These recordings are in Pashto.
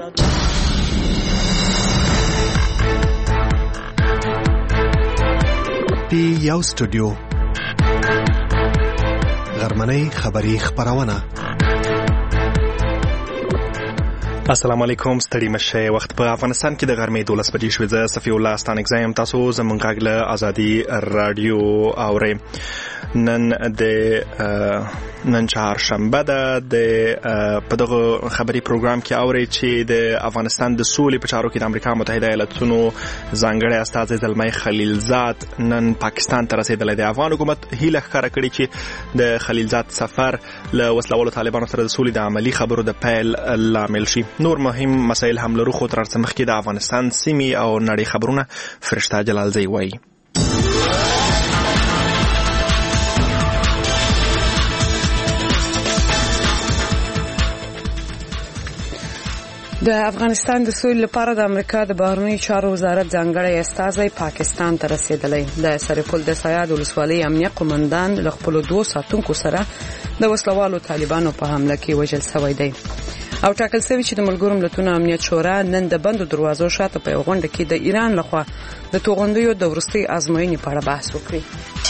پی یو سټوډیو غرمنۍ خبری خبرونه. السلام علیکم، ستړي مشه. وخت په افغانستان کې د غرمې 12 بجې شوې. زه صفی الله ستانګزم. تاسو زمونږ غږ له ازادي رادیو اورئ. نن چهارشنبه ده. په دغه خبري پروګرام کې اورئ چې د افغانستان د سولې په چارو کې د امریکا متحده ایالاتونو ځانګړی استازی زلمی خلیلزاد نن پاکستان ته رسیدلی دی. افغان حکومت هیله ښکاره کړې چې د خلیلزاد سفر له وسلوالو طالبانو سره د سولې د عملی خبرو د پیل لامل شي. نور مهم مسایل هم لرو، خو تر څه مخکې د افغانستان سیمې او نړۍ خبرونه فرشته جلالزی وایي. د افغانستان د سولې لپاره د امریکا د بهرنیو چارو وزارت ځانګړی استازی پاکستان ته رسیدلی. د سرپل د سیاد ولسوالۍ امنیه قومندان له خپل 2 ساتونکو سره د وسلوالو طالبانو په حمله کې وژل شوی دی او ټاکل شوی چې د ملګرو ملتونو امنیت شورا نن د بندو دروازو شاته په غونډه کې د ایران لخوا د توغندیو د ورستي ازموینې په اړه بحث وکړي.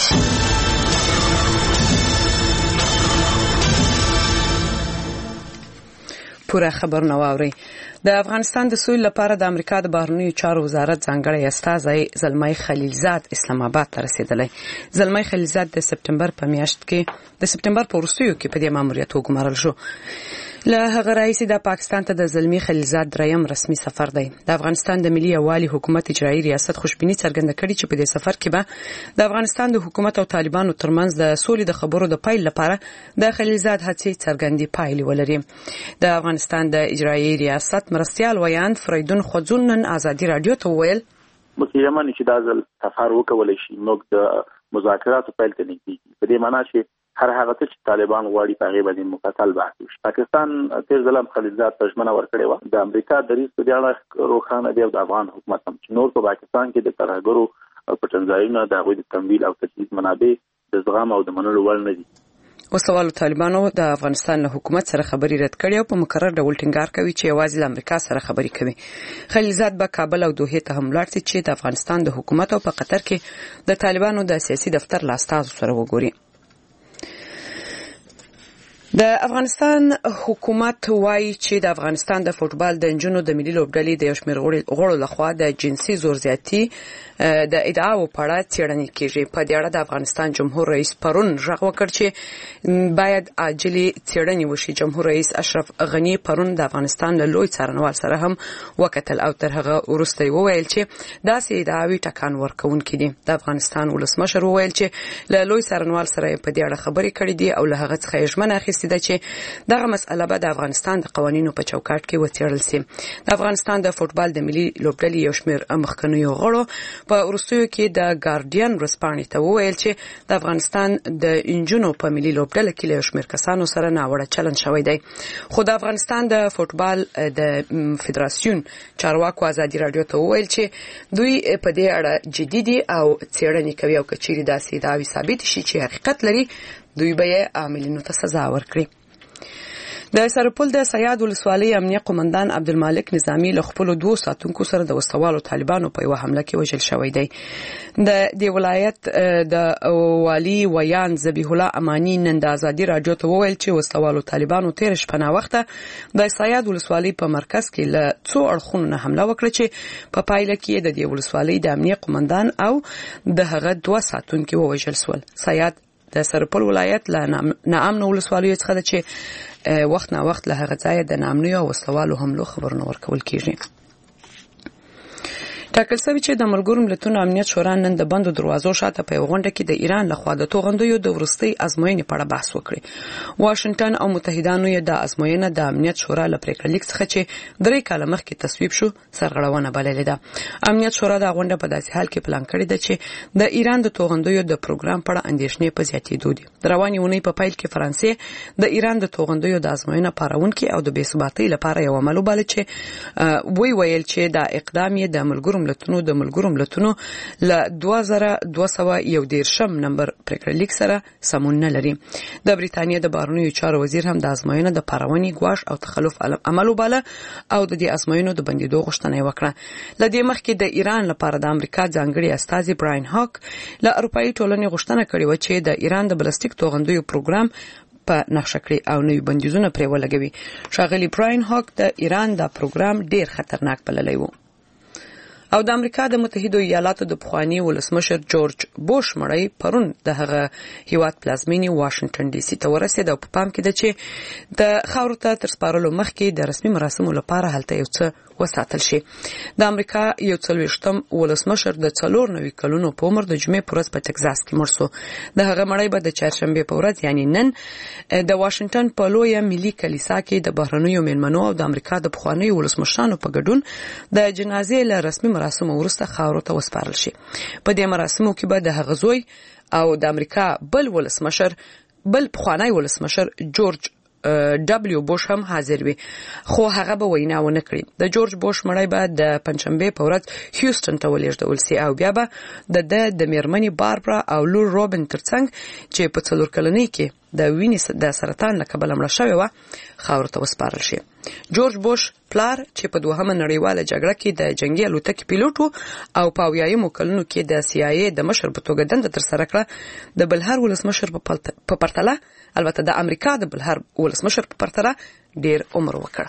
پوره خبر نو اوري. د افغانستان د سولې لپاره د امریکا د بهرنیو چارو وزارت ځانګړی استازی زلمی خلیلزاد اسلام آباد ته رسیدلی. زلمی خلیلزاد د سپتمبر په میاشت کې د سپتمبر په وروستیو کې په دې ماموریت وګمارل شو. له هغه راځي د پاکستان ته د زلمی خلیلزاد دریم رسمي سفر دی. د افغانستان د ملي یووالي حکومت اجرایي ریاست خوشبینی څرګنده کړې چې په دې سفر کې به د افغانستان د حکومت او طالبانو ترمنځ د سولې د خبرو د پیل لپاره د خلیلزاد هڅې څرګندې پایلې ولري. د افغانستان د اجرایي ریاست مرستیال ویاند فریدون خوځون نن ازادي رادیو ته وویل مسلمان چې دا ځل سفر وکولای شي نو د مذاکراتو پیل کوي. په دې معنی چې هر هغه څه چې طالبان غواړي په هغه باندې مفصل بحث وشي. پاکستان تیر ځل خلیلزاد ته ژمنه ورکړې و. د امریکا دریځ په اړه روښانه دی او د افغان حکومت هم چې نور په پاکستان کې د ترهګرو او پټنځایونو د غوډ تمویل او تجهیز منابع د زغم او د منلو وړ نه دي. وسوالو طالبانو د افغانستان له حکومت سره خبري رد کړي او په مقرر ډول ټینګار کوي چې یوازې د امریکا سره خبري کوي. خلیلزاد به کابل او دوحه ته هم لاړ شي چې د افغانستان د حکومت او په قطر کې د طالبانو د سیاسي دفتر له استازو سره وګوري. د افغانستان حکومت وایي چې د افغانستان د فوټبال د انجونو د ملي لوبډلې د یو شمېر غړو لخوا د جنسي زور زیاتي د ادعاو په اړه څېړنې کیږي. په دې اړه د افغانستان جمهور رئیس پرون غږ وکړ چې باید عاجلې څېړنې وشي. جمهور رئیس اشرف غنی پرون د افغانستان له لوی څارنوال سره هم وکتل او تر هغه وروسته وویل چې داسې ادعاوې ټکان ورکوونکې دي. د افغانستان ولسمشر وویل چې له لوی څارنوال سره په دې اړه خبرې کړې دي او له هغه څخه یې ژمنه اخیستې ده چې دغه مسأله به د افغانستان د قوانینو په چوکاټ کې وڅېړل شي. د افغانستان د فوټبال د ملي لوبډلې یو شمېر مخکنیو غړو په وروستیو کې د ګارډین ورسپانې ته وویل چې د افغانستان د انجونو په ملي لوبډله کې له یو شمېر کسانو سره ناوړه چلند شوی دی. خو د افغانستان د فوټبال د فدراسیون چارواکو ازادي رادیو ته وویل چې دوی په دې اړه جدي دي او څېړنې کوي او کچېرې داسې ادعاوې ثابت شي چې حقیقت لري دوی به عاملینو ته سزا ورکړي. د سرپل د سیاد ولسوالۍ امنیه قومندان عبدالمالک نظامی له خپل 2 ساتونکو سره د وسوالو طالبانو په یو حمله کې وژل شوی دی. د دې ولایت د والی ویان ذبیح الله امانی نن د ازادي رادیو ته وویل چې وسوالو طالبانو تیر شپه نا وخته د سیاد ولسوالۍ په مرکز کې له څو اړخونو نه حمله وکړه چې په پایله کې د دې ولسوالۍ د امنیه قومندان او د هغه 2 ساتونکو وژل شول. سیاد د سرپل ولایت له ناامن ولسوالیو څخه ده چې وخت نا وخت له هغه ځای د نامنیو او وسلوالو حملو خبرونه ورکول کیږي. ټاکل شوی چې د ملګرو ملتونو امنیت شورا نن د بندو دروازو شاته په غونډه کې د ایران لخوا د توغندیو د ورستي ازموینې په اړه بحث وکړي. واشنگټن او متحدانو یې د ازموینې د امنیت شورا له پریکړې لیک څخه چې 3 کاله مخکې تصویب شو سرغړونه بللې ده. امنیت شورا د غونډه په داسې حال کې پلان کړی ده چې د ایران د توغندیو د پروګرام په اړه اندېښنې په زیاتېدو دي. د روانې اونۍ په پیل کې فرانسې د ایران د توغندیو د ازموینې پارونکو او د بې ثباتۍ لپاره یو عمل وباله چې ویل چې دا اقدام یې د ملګرو ملتونو د ملګرو ملتونو له 2211 نمبر پریکړلیک سره سمون نه لري. د بریتانیا د بهرنیو چارو وزیر هم د ازموینې د پارونې ګواښ او تخلف عمل وباله او د دې ازموینو د بندیدو غوښتنه وکړه. لدې مخکې د ایران لپاره د امریکا ځانګړي استازي براین هاک له اروپאי ټولنې غوښتنه کړې و چې د ایران د بلستیک توغندیو پروګرام په نقشه کړي او نوې بندیزونه پرې ولګوي. ښاغلي براین هاک د ایران دا پروګرام ډیر خطرناک بللی و. او د امریکا د متحده ایالاتو د پخوانی ولسمشر جورج بوش مړی پرون د هغه هیواد پلازمینی واشنگټن ډي سي ته ورسېد او په پام کې ده چې د خاورو ته تر سپارلو مخکې د رسمي مراسمو لپاره هلته یو څه وساتل شي. د امریکا یو 40م ولسمشر د 94 کلونو په عمر د جمعې په ورځ په ټکزاس کې مړ شو. د هغه مړی به د چهارشنبه په ورځ یعنی نن د واشنگټن په لویه ملي کلیسا کې د بهرنیو میلمنو او د امریکا د پخوانیو ولسمشرانو په ګډون د جنازې له رسمي مراسمو وروسته خاورو ته وسپارل شي. په دې مراسمو کې به د هغه زوی او د امریکا بل پخوانی ولسمشر جورج دبلیو بوش هم حاضر وي، خو هغه به وینا ونه کړي. د جورج بوش مړی به د پنځشنبه په ورځ هیوستن ته ولېږدول شي او بیا به د میرمنې باربرا او لور روبن ترڅنګ چې په 4 کلنۍ کې د وینې د سرطان له کبله مړه شوې وه خاورو ته وسپارل شي. جورج بوش پلار چې په دوهمه نړیواله جګړه کې د جنگي الوتکې پیلوټ او په 80 کلونو کې د CIA د مشر په توګه دنده ترسره کړه، د بلهر ولسمشر په پرتله البته د امریکا د بلهر ولسمشر په پرتله ډیر عمر وکړ.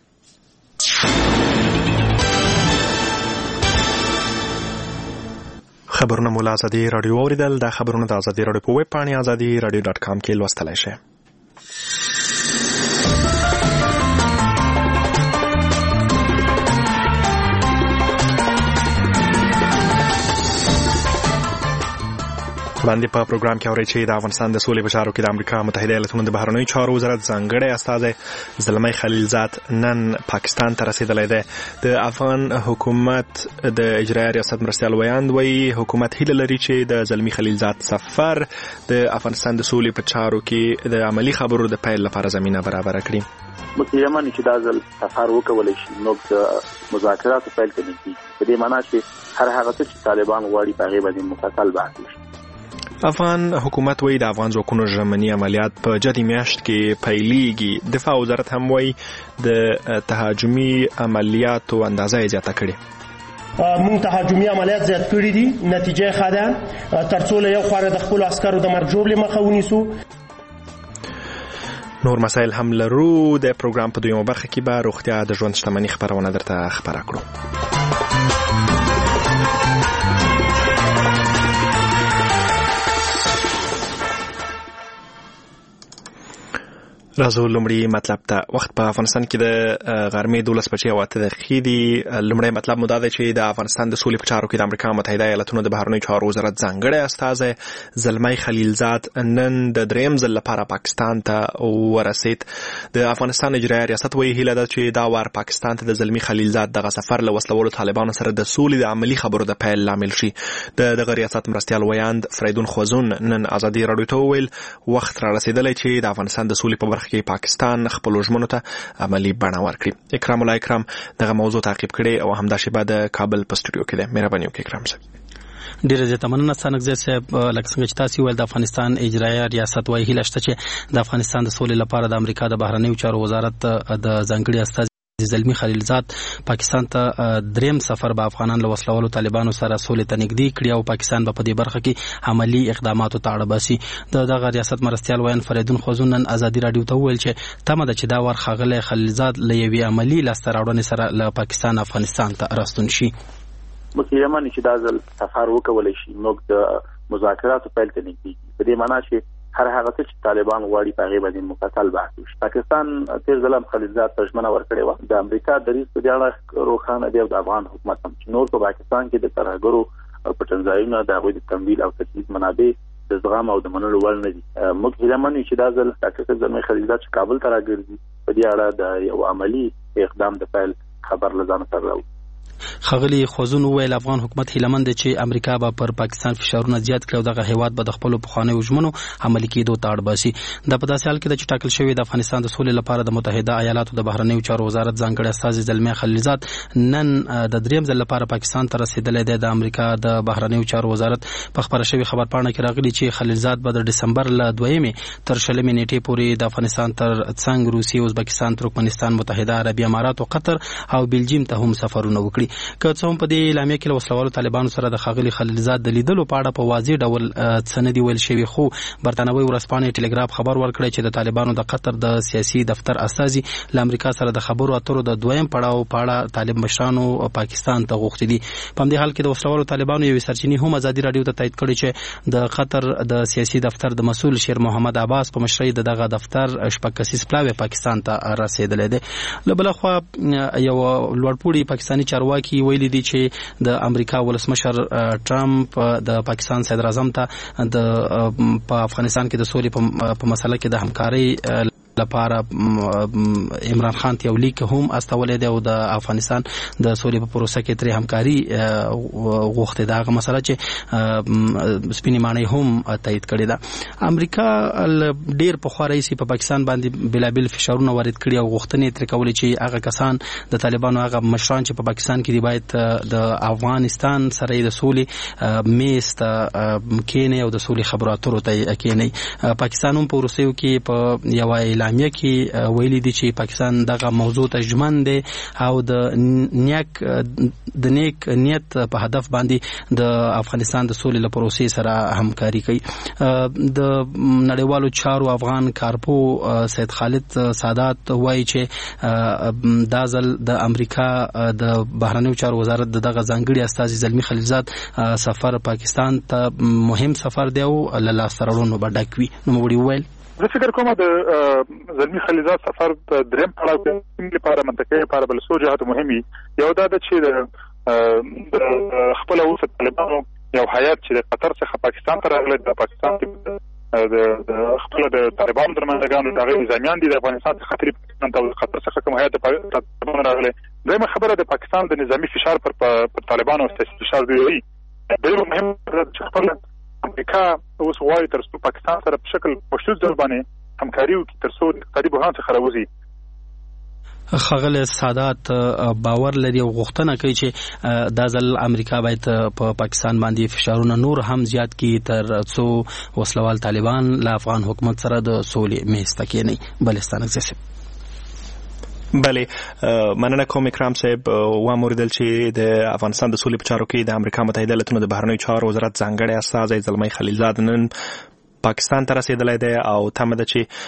خبرونه مولا ازادي رادیو اوریدل. د خبرونو د ازادي رادیو په ویب پاڼه azadi.radio.com کې لوستلای شئ. باندې په پروګرام کې اوري چې د افغانستان د سولې په چارو کې د امریکا متحده ایالاتونو د بهرنیو چارو وزارت ځانګړی استازی زلمی خلیلزاد نن پاکستان ته رسیدلی دی. د افغان حکومت د اجرایي ریاست مرستیال ویاند وایي حکومت هیله لري چې د زلمی خلیلزاد سفر د افغانستان د سولې په چارو کې د عملی خبرو د پیل لپاره زمینه برابر کړي. متهمانی چې دا ځل سفر وکولای شي نو د مذاکراتو پیل کوي. په دې معنی چې هر هغه څه چې طالبان غواړي په هغه باندې مفصل بحث وشي. افغان حکومت وایي د افغان ځواکونو ژمني عملیات په جدي میاشت کې پیلېږي. دفاع وزارت هم وایي د تهاجمي عملیاتو اندازه یې زیاته کړې. مونږ تهاجمي عملیات زیات کړي دي، نتیجه ښه ده، ترڅو له یو خوا د خپل عسکرو د مرګ ژوبلې مخه ونیسو. نور مسایل هم لرو. د پروګرام په دویمه برخه کې به روغتیا د ژوند شتمنۍ خبرونه درته خبره کړو. راځو لومړی مطلب ته. وخت په افغانستان کې د غرمې 12:08 دی. لومړی مطلب مو دا دی چې د افغانستان د سولې په چارو کې د امریکا متحده ایالاتونو د بهرنیو چارو وزارت ځانګړی استازی زلمی خلیلزاد نن د دریم ځل لپاره پاکستان ته ورسید. د افغانستان اجرایي ریاست وایي هیله ده چې دا وار پاکستان ته د زلمی خلیلزاد دغه سفر له وسلوالو طالبانو سره د سولې د عملی خبرو د پیل لامل شي. دغه ریاست مرستیال ویاند فریدون خوزون نن ازادي رادیو ته وویل وخت را رسیدلی چې د افغانستان د سولې په برخه کې پاکستان خپل ژمنو ته عملی بڼه ورکړي. اکرام الله اکرام دغه موضوع تعقیب کړي او همدا شیبه د کابل په سټوډیو کې ده. مهرباني وکړئ اکرام صاحب. ډیره زیاته مننه څنګه صاحب. لکه څنګه چې تاسو ویل د افغانستان اجرایي ریاست وايي هیله شته چې د افغانستان د سولې لپاره د امریکا د بهرنیو چارو وزارت د ځانګړي استازي زلمی خلیلزاد پاکستان ته دریم سفر به افغانان له وسلوالو طالبانو سره سولې ته نږدې کړي او پاکستان به په دې برخه کې عملی اقداماتو ته اړ باسي. دغه ریاست مرستیال ویاند فریدون خوزون نن ازادي رادیو ته وویل چې تمه ده چې دا وار ښاغلی خلیلزاد له یوې عملی لاسته راوړنې سره له پاکستان افغانستان ته راستون شي. متهمانی چې دا ځل سفر وکولای شي نو د مذاکراتو پیل ته نږدې. په دې معنی چې هر هغه څه چې طالبان غواړي په هغه باندې مفصل بحث وشي. پاکستان تیر ځل خلیلزاد ته ژمنه ورکړې وه. د امریکا دریځ په دې اړه روښانه دی او د افغان حکومت هم چې نور په پاکستان کې د ترهګرو پټنځایونو د هغوی د تمویل او تجهیز منابع د زغم او د منلو وړ نه دي. موږ هیله من یو چې دا ځل ډاکټر زلمی خلیلزاد چې کابل ته راګرځي په دې اړه د یو عملی اقدام د پیل خبر لزان سره راوړي. خغلی خوځون ویل افغان حکومت هیلمند چې امریکا به پر پاکستان فشارونه زیات کړي او دغه هیواد به د خپل پخوانیو ژمنو عملي کېدو ته اړ باسي. د په داسې حال کې چې ټاکل شوی د افغانستان د سولې لپاره د متحده ایالاتو د بهرنیو چارو وزارت ځانګړی استازي زلمی خلیلزاد نن د دریم ځل لپاره پاکستان ته رسیدلی دی. د امریکا د بهرنیو چارو وزارت په خبره شوی خبرپاڼه کې راغلي چې خلیلزاد به د ډسمبر له 2 تر 20 نیټې پورې د افغانستان تر څنګ روسیې، ازبکستان، ترکمنستان، متحده عربي امارات او قطر او بلجیم ته هم سفرونه وکړي. که څه هم په دې اعلامیه کې له وسلوالو طالبانو سره د ښاغلي خلیلزاد د لیدلو په اړه په واضح ډول څه نه دي ویل شوي، خو برتانوي ورځپاڼې ټلګراف خبر ورکړی چې د طالبانو د قطر د سیاسي دفتر استازي له امریکا سره د خبرو اترو د دویم پړاو په اړه طالب مشرانو پاکستان ته غوښتي دي. په همدې حال کې د وسلوالو طالبانو یوې سرچینې هم ازادي راډیو ته تایید کړی چې د قطر د سیاسي دفتر د مسؤل شیر محمد عباس په مشرۍ د دغه دفتر شپږ کسیز پلاوی پاکستان ته رسیدلی دی. له بله خوا یو لوړپوړي پاکستاني چارواکي ویلي دي چې د امریکا ولسمشر ټرمپ د پاکستان صدر اعظم ته په افغانستان کې د سولې په مسله کې د همکارۍ لپاره عمران خان ته یو لیک هم استولې دی او د افغانستان د سولې په پروسه کې ترې همکاري غوښتې ده. هغه مسله چې سپینې ماڼۍ هم تایید کړې ده. امریکا ډېر پخوا راهیسې په پاکستان باندې بېلابېل فشارونه وارد کړي او غوښتنې ترې کولې چې هغه کسان د طالبانو هغه مشران چې په پاکستان کې دي باید د افغانستان سره د سولې میز ته کېني او د سولې خبرو اترو ته کېني. پاکستان هم په وروستیو کې په یوه اعلامیه کې ویلي دي چې پاکستان دغه موضوع ته ژمن دی او د نیک نیت په هدف باندې د افغانستان د سولې له پروسې سره همکاري کوي. د نړیوالو چارو افغان کارپو سید خالد سادات وایي چې دا ځل د امریکا د بهرنیو چارو وزارت دغه ځانګړي استازي زلمی خلیلزاد سفر پاکستان ته مهم سفر دی او له لاسته راوړنو به ډک وي. نوموړي وویل زه فکر کوم د زلمی خلیلزاد سفر د دریم پړاو لپاره منطقي لپاره بل څو جهات مهمي. یو دا چې د خپل اوس طالبانو یو هیئت چې د قطر څخه پاکستان ته راغلی، د پاکستان د خپل د طالبانو درمندګانو د هغې نظامیان دي د افغانستان څخه خطرې پاکستان ته او قطر څخه کوم هیئت د طالبانو راغلی. دویمه خبره د پاکستان د نظامي فشار پر طالبانو سیاسي فشار دوی. دویمه مهمه چې خپل امریکا اوس غواړي تر څو پاکستان سره په شکل مشروط ډول باندې همکاري وکړي تر څو اقتصادي بحران څخه راوځي. خغل سادات باور لري او غوښتنه کوي چې دا ځل امریکا باید په پاکستان باندې فشارونه نور هم زیات کړي تر څو وسلوال طالبان له افغان حکومت سره د سولې میز ته کېني. بلستان اگزیسیب بله مننه کوم اکرام صاحب. واموریدل چې د افغانستان د سولې په چارو کې د امریکا متحده ایالاتونو د بهرنیو چارو وزارت ځانګړی استازی زلمی خلیلزاد نن پاکستان ته رسیدلی دی او تمه ده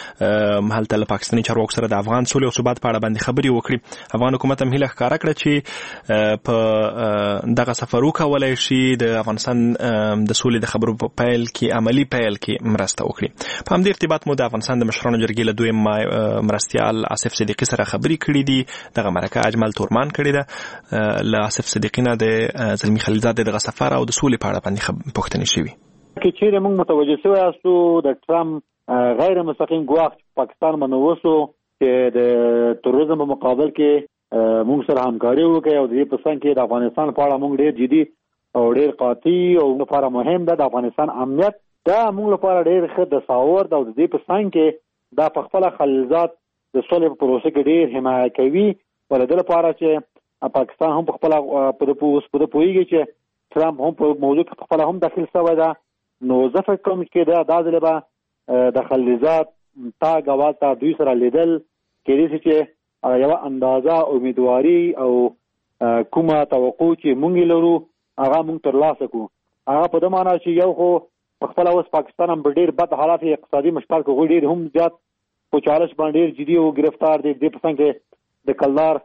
چې هلته له پاکستاني چارواکو سره د افغان سولې او ثبات په اړه باندې خبرې وکړي. افغان حکومت هم هیله ښکاره کړه چې په دغه سفر وکولی شي د افغانستان د سولې د خبرو په پیل کې عملي پیل کې مرسته وکړي. په همدې ارتباط مو د افغانستان د مشرانو جرګې له دویم مرستیال آصف صدیقي سره خبرې کړي دي. دغه مرکه اجمل تورمان کړې ده. له آصف صدیقي نه د زلمی خلیلزاد دغه سفر او د سولې په اړه باندې پوښتنې شوي. کې چې موږ متوجه شوی یاستو د ټرمپ غیر مستقیم ګواښ پاکستان باندې وسو چې د تروریزم په مقابل کې موږ سره همکاري وکړي او د دې په څنګ کې د افغانستان په اړه موږ ډېر جدي او ډېر قاطع او لپاره مهم ده. د افغانستان امنیت دا موږ لپاره ډېر ښه د ساور او د دې په څنګ کې دا په خپل خلیلزاد د سولې په پروسه کې ډېر حمایت کوي. ولې د لپاره چې پاکستان هم په خپل په پوهیږي چې ټرمپ هم په موضوع کې خپل هم داخل شوی ده. نو زه فکر کوم چې دا ځل به د خلیلزاد تا غواړي دوی سره لیدل کېږي چې یو اندازه امیدواري او کومه توقع چې مونږ لرو هغه مونږ ترلاسه کوو. هغه په دې معنی چې یو خو خپل اوس پاکستان هم ډېر بد حالات اقتصادي مشکل کې ډېر هم زیات په چالش باندې ډېر جدي او گرفتار دي. د پسند کې د کلدار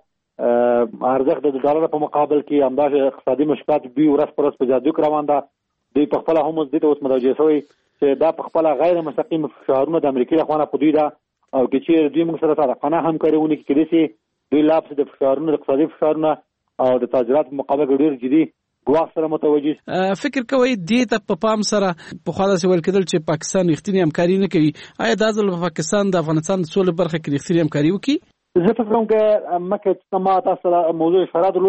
ارزښت د ډالر په مقابل کې همدغه اقتصادي مشکلات دوی ورځ پر ورځ په زیاتېدو روان ده. دوی په خپل هم د اوس متوجه شوی چې دا په خپل غیر مستقیم فشارونه د امریکا له خوا په دوی ده او چې دوی موږ سره صادقانه همکاري ونکړي کېدای شي دوی لاپس د فشارونو د اقتصادي فشارونه او د تاجرات په مقابل کې ډېر جدي ګواښ سره متوجه. فکر کوي دې ته په پام سره په خاله سي ویل کېدل چې پاکستان رښتینی همکاري نه کوي. آیا دا ځل په پاکستان د افغانستان د سولې برخه کې رښتینی همکاري وکړي؟ زه فکر کوم چې مکه ما تاسو موضوع اشاره درلود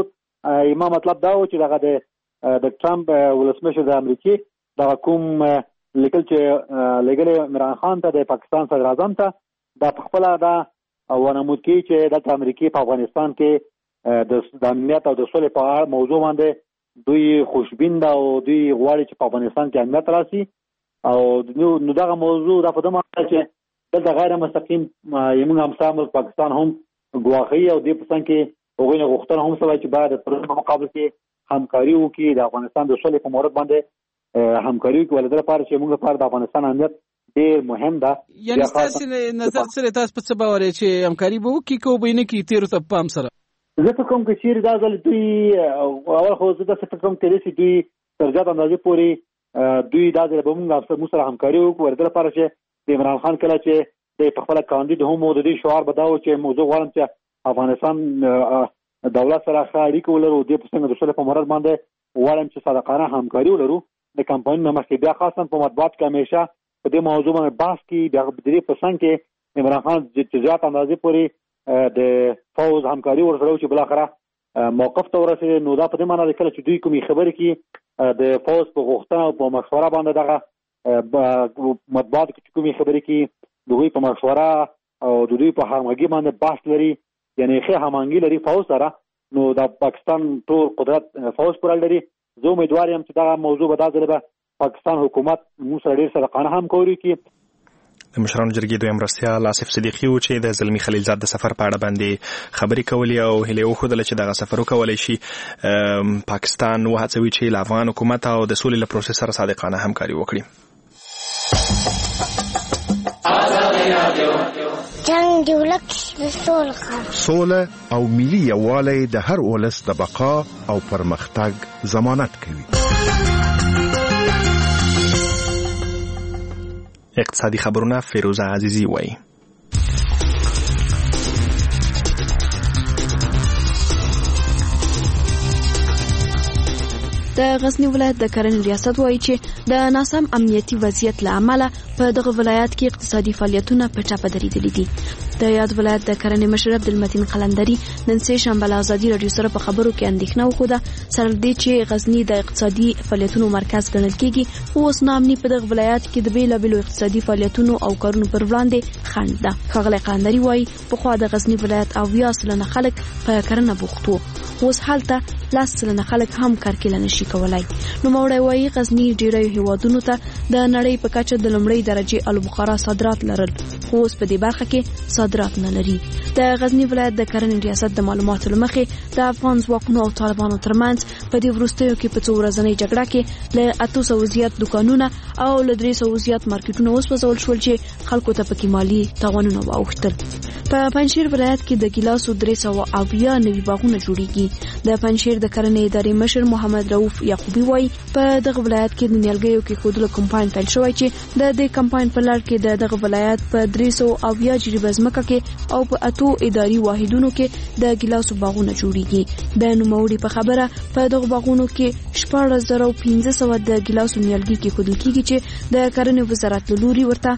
ما مطلب دا و چې دغه د ټرمپ ولسمشر د امریکای د کوم لیکل چې لګل عمران خان ته د پاکستان صدر اعظم ته د خپل دا ونمود کی چې د امریکای په افغانستان کې د امنیت او د سولې په اړه موضوع باندې دوی خوشبین دا او دوی غواړي چې په افغانستان کې امنیت راشي او نو دغه موضوع د په دمه چې دلته غیر مستقیم یمن همسا پاکستان هم ګواخي او د پسند کې وګینه غوښتنه هم سوي چې بعد د ترور مقابل کې همکاري وکړي د افغانستان د سولې په مورد باندې همکاري وکړي ولې لپاره چې موږ لپاره د افغانستان امنیت ډیر مهم ده. یعنی تاسو نظر سره تاسو په څه باور چې همکاري به وکړي کو به نه کې تیر ته پام سره زه په کوم کې چیرې دا ځل دوی اول خو زه د څه کوم کې دوی ترجات اندازې پوری دوی دا ځل به موږ سره همکاري وکړو ولې لپاره چې د عمران خان کله چې د خپل کاندید هم د دې شعار بداو چې موضوع غواړم چې افغانستان دولت سره اړیکې ولرو د پسند د سولې په مورد باندې غواړم چې صادقانه همکاري ولرو د کمپاین مخکې بیا خاصه په مطبوعات کې همیشه په دې موضوع باندې بحث کی د دې پسند کې عمران خان د جزات اندازې پوری د فوز همکاري ورسره چې بل اخره موقف ته ورسېد نو دا په دې معنی ده چې دوی کومي خبرې کې د فوز په غوښتنه او په مشوره باندې دغه مطبوعات کې کومي خبرې کې دوی په مشوره او دوی په همغږي باندې بحث لري یعنی ښه همغږي لري فوز سره نو د پاکستان ټول قدرت فوز پر لري زه امیدوار یم چې دا موضوع به دا ځل پاکستان حکومت موږ سره ډیر صادقانه همکاري کوي. د مشرانو جرګې دویم مرستیال آصف صدیقي و چې د زلمی خلیلزاد د سفر په اړه باندې خبرې کولې او هیله وښودله چې دغه سفر وکولی شي پاکستان وهڅوي چې له افغان حکومت او د سولې له پروسس سره صادقانه همکاري وکړي. جنگ دی ولک سوله او ملي یووالی د هر ولس د بقا او پرمختګ ضمانت کوي. اقتصادي خبرونه فیروزه عزیزی وایي. د غزنی ولایت د کرنې ریاست وایي چې د ناسم امنیتي وضعیت له امله په دغه ولایت کې اقتصادي فعالیتونه په ټاپه درېدلي دي. د یاد ولایت د کرنې مشر عبدالمتین قلندري نن سه شنبه له ازادي رادیو سره په خبرو کې اندېښنه وښوده سره دې چې غزنی د اقتصادي فعالیتونو مرکز ګڼل کېږي خو اوس نامني په دغه ولایت کې د بیلابیلو اقتصادي فعالیتونو او کارونو پر وړاندې خنډ ده. ښاغلی قلندري وایي پخوا د غزنی ولایت 80% خلک په کرنه بوخت وو اوس هلته 10% خلک هم کارکیله نشي کولای. نو موړی وایي غزنی ډیری هیوادونو ته د نړۍ په کچه د لومړۍ درجه البخارا صادرات لرل خو اوس په دې برخه کې صادرات نه لري. د غزنی ولایت د کرنې ریاست د معلوماتو لمخې د افغان ځواکونو او طالبانو ترمنځ په دې وروستیو کې په څو ورځنۍ جګړه کې له 800 زیات دکانونه او له 300 زیات مارکیټونه وسوځول شول چې خلکو ته پکې مالی تاوانونه واوښتل. په پنجشیر ولایت کې د ګیلاسو 300 نوي باغونه جوړیږي. د پنجشیر د کرنې ادارې مشر محمد رؤف یعقوبی وایي په دغه ولایت کې د نیالګیو کې خودلو کمپاین پیل شوی چې د دې کمپاین په لړ کې دغه ولایت په 300 جریبه ځمکه کې او په 8 اداري واحدونو کې د ګیلاسو باغونه جوړیږي. د نوموړي په خبره په دغه باغونو کې 14500 د ګیلاسو نیالګي کې خودل کېږي چې د کرنې وزارت له لوري ورته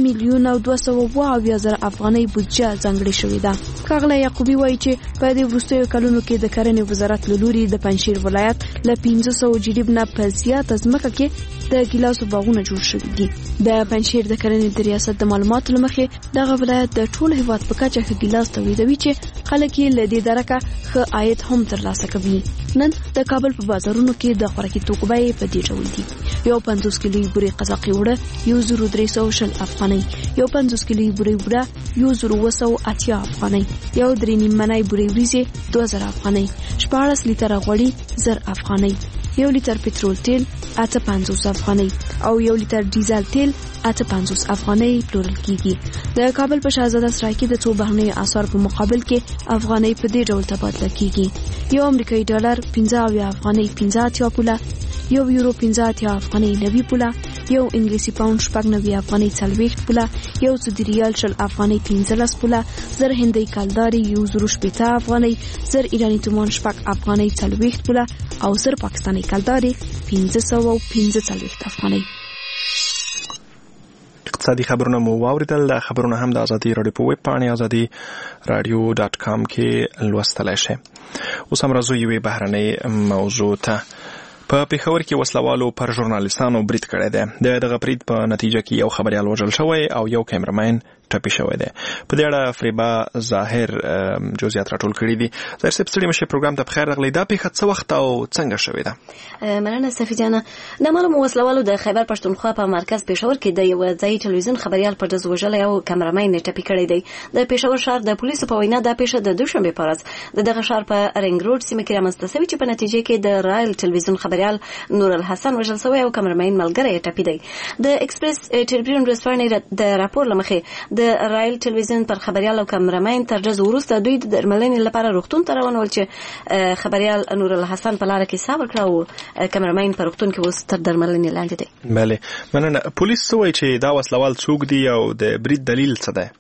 2,220,000 افغانۍ بودجه ځانګړې شوې ده. ښاغلی یعقوبی وایي چې په دې وروستیو کلونو کې د کرنې وزارت له لوري د پنجشیر ولایت له 500 جریب نه په زیاته ځمکه کې د ګیلاسو باغونه جوړ شوي دي. د پنجشیر د کرنې د ریاست د معلوماتو له مخې دغه ولایت د ټول هیواد په کچه ښه ګیلاس تولیدوي چې خلک یې له دې درکه ښه عاید هم ترلاسه کوي. نن د کابل په بازارونو کې د خوراکي توکو بیې په دې ډول دي: یو 50 کیلو بورې قزاقي وړه 1,300 افغانۍ، یو 50 کیلو بورې وړه 1,280 افغانۍ، یو 3 منای بورې وریځې 2000 افغانۍ، 14 لیټره غوړي 1000 افغانۍ، 1 لیټر پټرول تیل 850 افغانۍ او 1 لیټر ډیزل تیل 850 افغانۍ پلورل کیږي. د کابل په شاهزاده سرای کې د څو بهرنیو اسعار په مقابل کې افغانۍ په دې ډول تبادله کیږي: یو امریکایي ډالر 15 افغانۍ 15 پوله، یو یورو 15 افغانۍ 90 پوله، یو انګلیسي پاوند 90 افغانۍ 40 پوله، یو سعودي ریال 10 افغانۍ 15 پوله، 1000 هندۍ کلداري 1,080 افغانۍ، 1000 ایرانی تومان 10 افغانۍ 40 پوله او 1000 پاکستاني کلداري 515 افغانۍ. اقتصادي خبرونه مو واوریدل. د خبرونه هم د ازادي رادیو په ویب پاڼه azadi.radio.com کې لوستلای شئ. اوس هم راځو یوې بهرنۍ موضوع ته. په پیښور کې وسلوالو پر ژورنالیستانو برید کړی دی. دغه برید په نتیجه کې یو خبریال وژل شوی او یو کیمرمین ټپي شوی دی. په دې اړه فریبا ظاهر جزئیات راټول کړي دي. ظاهر صاحب ستړي مشه پروګرام ته بخیر راغلی. دا پیښه څه وخت او څنګه شوې ده؟ مننه صفی جانه. د معلومه وسلوالو د خیبر پښتونخوا په مرکز پېښور کې د یو ځای ټلویزیون خبریال پر ډز وژلی او کیمرمین ټپي کړی دی. د پېښور ښار د پولیسو په وینا دا پیښه د دوشنبه په ورځ د دغه ښار په رنګ روډ سیمه کې رامنځته شوې چې په نتیجه کې د رایل ټلویزیون خبریال نور الحسن وژل شوی او کیمرمین ملګری ټپي دی. د ایکسپریس ټریبیون ورځپاڼې د راپور لمخې د رایل ټلویزیون پر خبریال او کیمرمین تر ډز وروسته دوی د درملنې لپاره روغتون ته روان ول چې خبریال نور الحسن په لاره کې ساه ورکړه او کیمرمین په روغتون کې اوس تر درملنې لاندې دی. بله مننه. پولیس وایي چې دا وسلوال څوک دی او د برید دلیل څه دی؟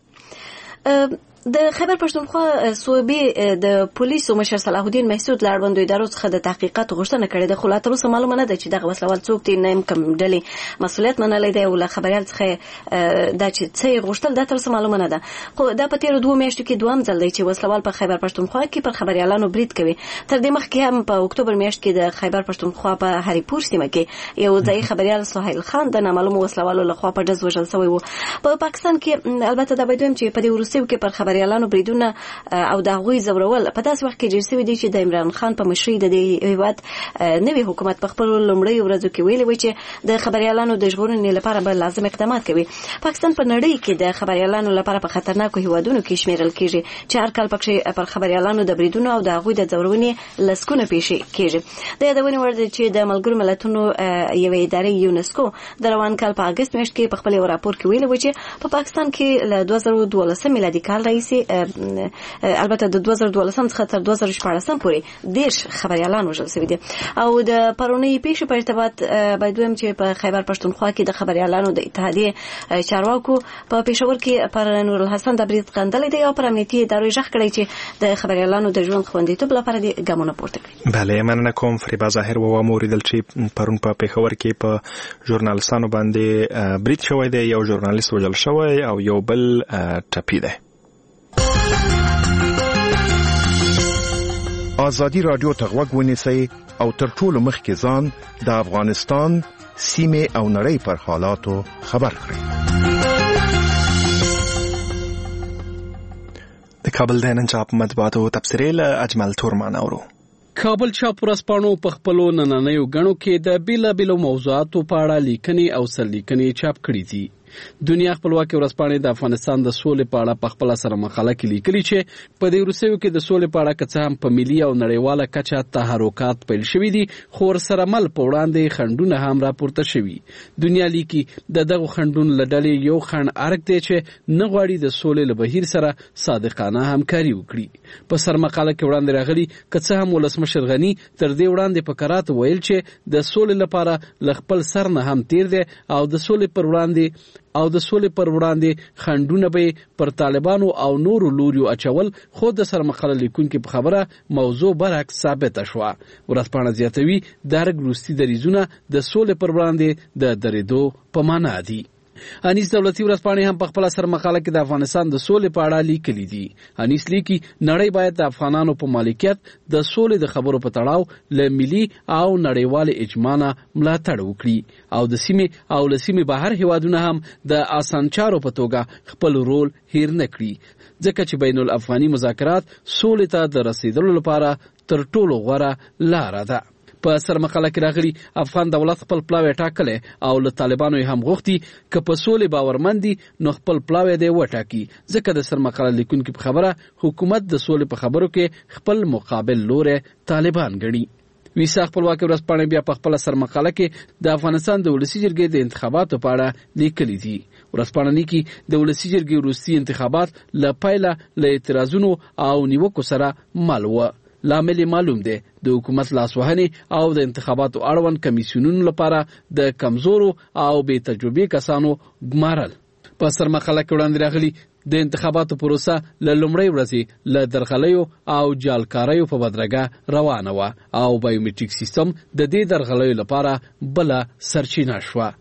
د خیبر پښتونخوا صوبې د پولیسو مشر صلاح الدین محسود له اړوندو ادارو څخه د تحقیقات غوښتنه کړې ده، خو لا تر اوسه معلومه نه ده چې دغه وسلوال څوک دی، نه کوم ډلې مسؤلیت منلی دی او له خبریال څخه دا چې څه یې غوښتل دا تر اوسه معلومه نه ده. خو دا په تېرو 2 میاشتو کې دوهم ځل دی چې وسلوال په خیبر پښتونخوا کې پر خبریالانو برید کوي. تر دې مخکې هم په اکتوبر میاشت کې د خیبر پښتونخوا په هریپور سیمه کې یو ځای خبریال سهیل خان د نامعلومو وسلوالو لخوا په ډز وژل شوی و. په پاکستان کې البته دا باید وایم چې په دې وروستیو کې پر خبریالانو بریدونه او د هغوی زورول په داسې وخت کې جوړ شوي دي چې د عمران خان په مشرۍ د دې هیواد نوي حکومت په خپلو لومړیو ورځو کې ویلي و چې د خبریالانو د ژغورنې لپاره به لازم اقدامات کوي. پاکستان په نړۍ کې د خبریالانو لپاره په خطرناکو هیوادونو کې شمیرل کېږي چې هر کال پکې پر خبریالانو د بریدونو او د هغوی د ځورونې لسکونه پیښې کېږي. د یادونې وړ ده چې د ملګرو ملتونو یوې ادارې یونسکو د روان کال په اګست میاشت کې په خپل یو راپور کې ویلي و چې په پاکستان کې له 2012 میلادي کال راهیسې البته د 2012 څخه تر 2014 پورې 10 خبریالان وژل شوي دي. او د پرونی پیښې په ارتباط باید وایم چې په خیبر پښتونخوا کې د خبریالانو د اتحادیې چارواکو په پېښور کې پر نور الحسن د برید غندلی دی او پر امنیتي ادارو ژغ کړی چې د خبریالانو د ژوند خوندیتوب لپاره د ګامونه پورته کړي. بله مننه کوم. فریبا ظاهر و موریدل چې پرون په پېښور کې په ژورنالیستانو باندې برید شوی دی، یو ژورنالیست وژل شوی او یو بل ټپي دی. ازادي رادیو ته غوږ ونیسئ او تر ټولو مخکې ځان د افغانستان سیمې او نړۍ پر حالاتو خبر کړئ. د کابل د نن چاپ مطبوعاتو تبصرې له اجمل تورمان اورو. کابل چاپ ورځپاڼو په خپلو نننیو غڼو کې د بیلابیلو موضوعاتو په اړه لیکنې او سرلیکنې چاپ کړي دي. دنیا خپلواکي ورځپاڼې د افغانستان د سولې په اړه په خپل سره مقاله کې لیکلي چې په دې وروستیو کې د سولې په اړه که څه هم په ملي او نړیواله کچه تحرکات پیل شوي دي، خو ورسره مل په وړاندې خنډونه هم راپورته شوي. دنیا لیکي د دغو خنډونو له ډلې یو خنډ ارګ دی چې نه غواړي د سولې له بهیر سره صادقانه همکاري وکړي. په سرمقاله کې وړاندې راغلي که څه هم ولسمشر غني تر دې وړاندې په کرات ویل چې د سولې لپاره له خپل سر نه هم تیر دی او د سولې پر وړاندې خنډونه به پر طالبانو او نورو لوريو اچول، خو د سرمقاله لیکونکو په خبره موضوع برعکس ثابت شوه. ورځپاڼه زیاتوي درګ روسي دریزونه د سولې پر وړاندې د درېدو په معنا دي. انیس دولتي ورځپاڼې هم په خپل سرمقاله کې د افغانستان د سولې په اړه لیکلي دي. انیس لیکي نړۍ باید د افغانانو په مالکیت د سولې د خبرو په تړاو له ملي او نړیوال اجماع نه ملاتړ وکړي او د سیمې بهر هیوادونه هم د اسانچارو په توګه خپل رول هیر نه کړي، ځکه چې بین الافغاني مذاکرات سولې ته د رسیدلو لپاره تر ټولو غوره لاره ده. په سرمقاله کې راغلي افغان دولت خپل پلاوی ټاکلی او له طالبانو هم غوښتي که په سولې باورمندي نو خپل پلاوی دی وټاکي، ځکه د سرمقاله لیکونکو په خبره حکومت د سولې په خبرو کې خپل مقابل لوری طالبان ګڼي. ویسا خپلواکي ورځپاڼې بیا په خپل سرمقاله کې د افغانستان د ولسي جرګې د انتخاباتو په اړه لیکلي دي. ورځپاڼه لیکي د ولسي جرګې وروستي انتخابات له پیله له اعتراضونو او نیوکو سره مل و. لامل معلوم دی د حکومت لاسوهنې او د انتخاباتو اړوند کمیسیونونو لپاره د کمزورو او بې تجربې کسانو ګمارل. په سرمقاله کې وړاندې راغلي د انتخاباتو پروسه له لومړۍ ورځې له درغلیو او جالکاریو په بدرګه روانه وه او بایومټریک سیستم د دې درغلیو لپاره بله سرچینه شوه.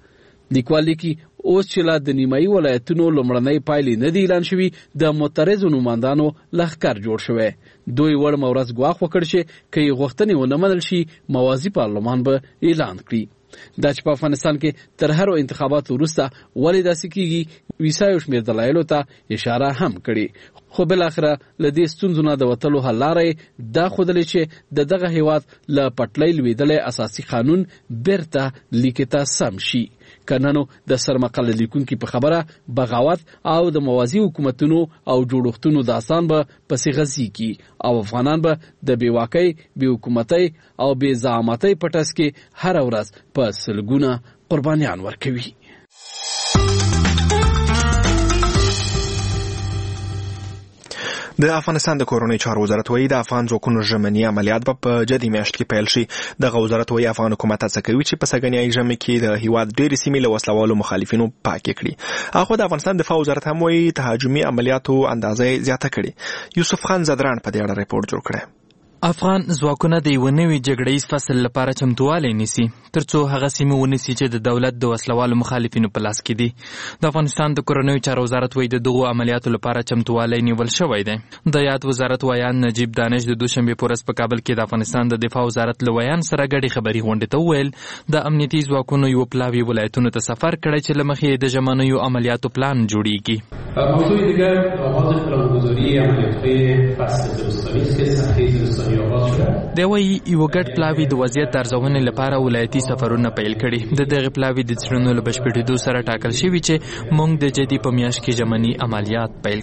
لیکوال لیکي اوس چې لا د نیمایي ولایتونو لومړنۍ پایلې نه دي اعلان شوي د معترضو نوماندانو لښکر جوړ شوی. دوی وړ مورز ګواښ وکړ چې که یې غوښتنې ونه منل شي موازي پارلمان به اعلان کړي. دا چې په افغانستان کې تر هرو انتخاباتو وروسته ولې داسې کیږي ویسا یو شمېر دلایلو ته اشاره هم کړې. خو بالاخره له دې ستونزو نه د وتلو حل لارې دا ښودلې چې د دغه هیواد له پټلۍ لوېدلی اساسي قانون بیرته لیکې ته سم شي. کنه نو د سرمقاله لیکونکي په خبره بغاوت او د موازي حکومتونو او جوړښتونو داستان به پسې غځېږي او افغانان به د بېواکۍ، بېحکومتۍ او بې زعامتۍ په ټس کې هره ورځ په سلګونه قربانیان ورکوي. د افغانستان د کورنۍ چارو وزارت وایي د افغان ځواکونو ژمني عملیات به په جدي میاشت کې پیل شي. دغه وزارت وایي افغان حکومت هڅه کوي چې په سږنیایي ژمي کې د هیواد ډېرې سیمې له وسلوالو مخالفینو پاکې کړي. هغه د افغانستان دفاع وزارت هم وایي تهاجمي عملیاتو اندازه زیاته کړي. یوسف خان زدران په دې اړه ریپورت جوړ کړی. افغان ځواکونه د یو نوي جګړیز فصل لپاره چمتووالی نیسي ترڅو هغه سیمې ونیسي چې د دولت د وسلوالو مخالفینو په لاس کې دي. د افغانستان د کورنیو چارو وزارت وایي د دغو عملیاتو لپاره چمتووالی نیول شوی دی. د یاد وزارت ویان نجیب دانش د دوشنبې په ورځ په کابل کې د افغانستان د دفاع وزارت له ویان سره ګډې خبري غونډې ته وویل د امنیتي ځواکونو یو پلاوي ولایتونو ته سفر کړی چې له مخې د ژمنیو عملیاتو پلان جوړیږي. موضوع دیگر آغاز پلانگذاری عملیات‌های فصل زمستانی است که صحنه زمستانی آغاز شده. دی وایي یو ګډ پلاوي د وضعیت د ارزونې لپاره ولایتي سفرونه پیل کړي. د دغه پلاوي د څېړنو له بشپړېدو سره ټاکل شوي چې موږ د جدي په میاشت کې ژمني عملیات پیل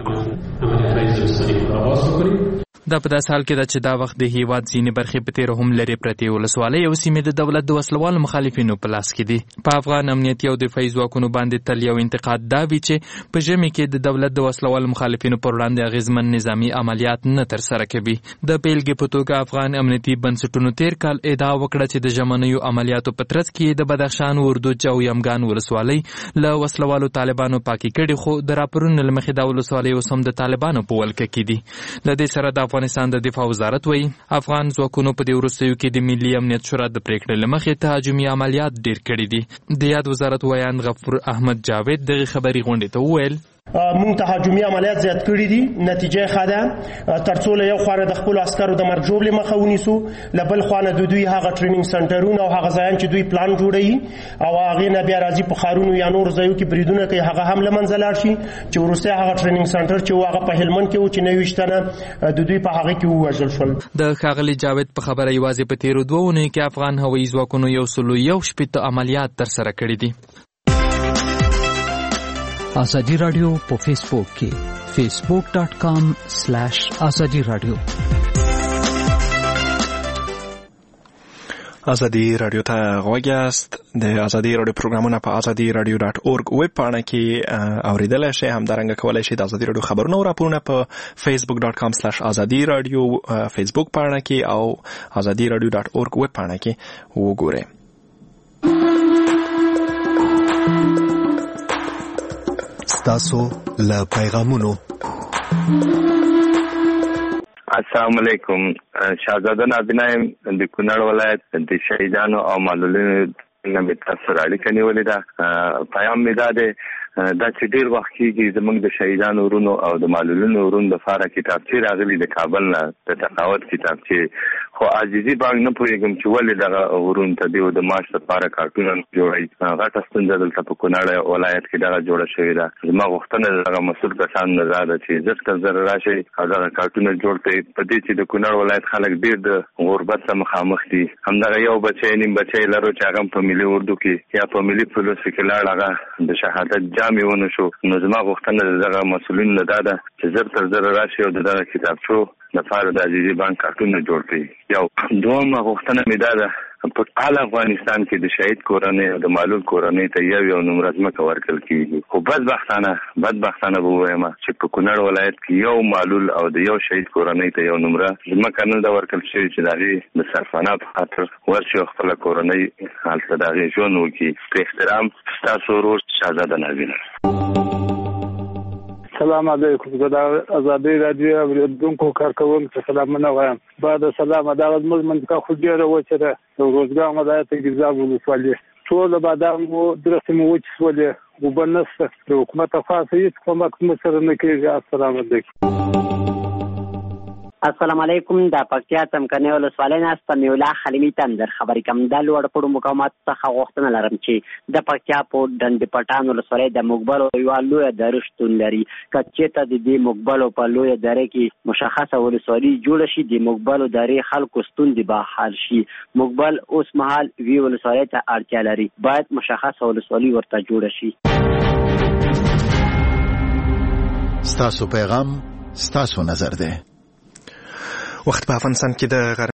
کړو. دا په داسې حال کې ده چې دا وخت د هیواد ځینې برخې په تېره هم لرې پرتې ولسوالۍ او سیمې د دولت د وسلوالو مخالفینو په لاس کې دي. په افغان امنیتي او دفاعي ځواکونو باندې تل یو انتقاد دا وي چې په ژمي کې د دولت د وسلوالو مخالفینو پر وړاندې اغېزمن نظامي عملیات نه ترسره کوي. د بېلګې په توګه افغان امنیتي بنسټونو تېر کال ادعا وکړه چې د ژمنیو عملیاتو په ترڅ کې د بدخشان، وردوج او یمګان ولسوالۍ له وسلوالو طالبانو پاکي کړي، خو د راپورونو له مخې دا ولسوالۍ اوس هم د طالبانو په ولکه کې دي. له دې سره د افغانستان د دفاع وزارت وایي افغان ځواکونو په دې وروستیو کې د ملي امنیت شورا د پریکړې له مخې تهاجمي عملیات ډېر کړي دي. د یاد وزارت ویان غفور احمد جاوید دغه خبري غونډې ته وویل مونږ تهاجمي عملیات زیات کړي دي. نتیجه ښه ده ترڅو له یو خوا د خپلو عسکرو د مرګ ژوبلې مخه ونیسو، له بل خوا نه د دوی هغه ټریننګ سنټرونه او هغه ځایان چې دوی پلان جوړوي او هغې نه بیا راځي په ښارونو یا نورو ځایو کې بریدونه کوي، هغه هم له منځه لاړ شي. چې وروستی هغه ټریننګ سنټر چې و هغه په هلمند کې و چې 29 تنه د دوی په هغه کې ووژل شول. د ښاغلي جاوید په خبره یوازې په تېرو 2 اونیو کې افغان هوایي ځواکونو 161 عملیات ترسره کړي دي. آزادی رادیو په فیسبوک کې facebook.com/azadi radio. ازادي رادیو ته غوږ یاست. د ازادي رادیو پروګرامونه په azadi.radio.org ویب پاڼه کې اوریدلای شئ. همدارنګه کولای شئ د ازادي رادیو خبرونه او راپورونه په facebook.com/azadi radio فیسبوک پاڼه کې او azadi.radio.org ویب پاڼه کې وګورئ. تاسو له پیغامونو. السلام علیکم. شاهزاده نابینایم د کونړ ولایت د شهیدانو او معلولینو نه مې تاسو اړیکه نیولې ده. پیغام مې دا دی دا چې ډېر وخت کېږي زموږ د شهیدانو ورونو او د معلولینو ورونو دپاره کتابچې راغلي د کابل نه د تقاوت کتابچې، خو عاجزي باندې نه پوهېږم چې ولې دغه ورونو ته دوی د معاش لپاره کارټونه جوړوي. غټه ستونزه دلته په کونړ ولایت کې دغه جوړه شوې ده. زما غوښتنه د دغه مسؤل کسانو نه دا ده چې زر تر زر راشئ او دغه کارټونه جوړ کړئ. په دې چې د کونړ ولایت خلک ډېر د غربت سره مخامخ دي. همدغه یو بچی نیم بچی لرو چې هغه په ملي اردو کې یا په ملي پولیسو کې لاړ، هغه د شهادت جام یې ونه شو. نو زما غوښتنه د دغه مسؤلینو نه دا ده چې زر تر زر راشي او د دغه کتابچو لپاره د عزیزي بانک کارټونه جوړ کړي. یو دویمه غوښتنه مې دا ده په ټول افغانستان کې د شهید کورنۍ او د معلول کورنۍ ته یو نومره ځمکه ورکړل کېږي، خو بدبختانه به ووایم چې په کونړ ولایت کې یو معلول او د یو شهید کورنۍ ته یو نومره ځمکه نه ده ورکړل شوې چې د هغې د سرپناه په خاطر ورشي او خپله کورنۍ هلته د هغې ژوند وکړي. په احترام ستاسو ورور شهزاده نابینه. سلام علیکم. زه د ازادي رادیو اوریدونکو کارکوونکو سلامونه وایم. بعد سلام دا زموږ منطقه خو ډېره وچه ده. د روزګان ولایت ګیزاب ولسوالي ټول بادام درسته مو وچولې وبنسته د حکومت خاصه هیڅ کومک مسره نه کېږي. السلام علیکم. السلام علیکم. د پکتیا څمکنیو ولسوالۍ نه سمیع حلیمي تندر خبرې کوم. د لوړ پړو مقامات څخه غوښتنه لرم چې د پکتیا په ډنډ پټان ولسوالۍ د مقبلو یو لوی درې شتون لري. کچېته د دې مقبلو په لوی درې کې مشخصه ولسوالۍ جوړ شي، د مقبلو درې خلکو ستوندې به حل شي. مقبل اوس مهال وی ولسوالۍ ته اړتیا لري، باید مشخصه ولسوالۍ ورته جوړ شي. ستاسو پیغام ستاسو نظر ده. وخت په افغانستان کې د